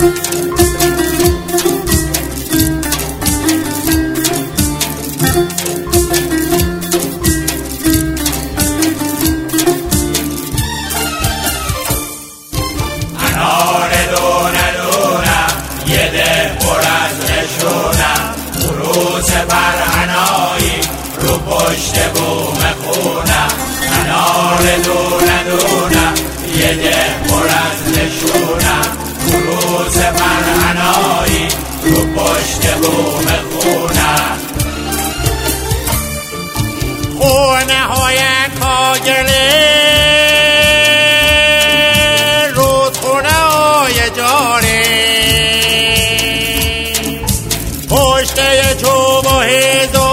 برهنایی رو پشت بوم خونم، انار دونه دونه یه ده پر از نشونم، روز برهنایی رو پشت بوم خونم. خونه های کاگله رودخونه های جاری، پشت چوب و هیزم،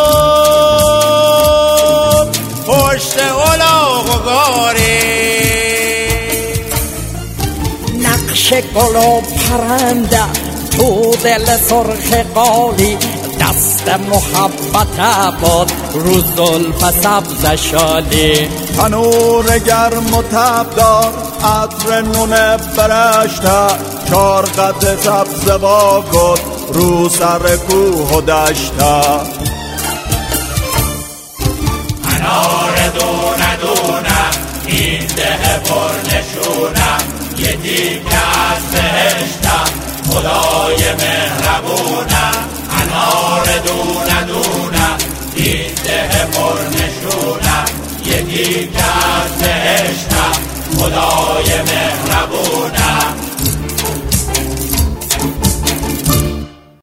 پشت الاغ و گاری، نقش گل و پرنده تو دل سرخ قالی، دست محبت بود رو زلف سبز شالی. تنور گرم و تبدار عطر نون برشته، چار قد سبز با گل رو سر کوه و دشته. انار دونه دونه این ده پر نشونم، یه دیگه از بهشتم خدای مهربونم. انار دونه دونه این ده پر نشونم، یه دیگه از بهشتم خدای مهربونم.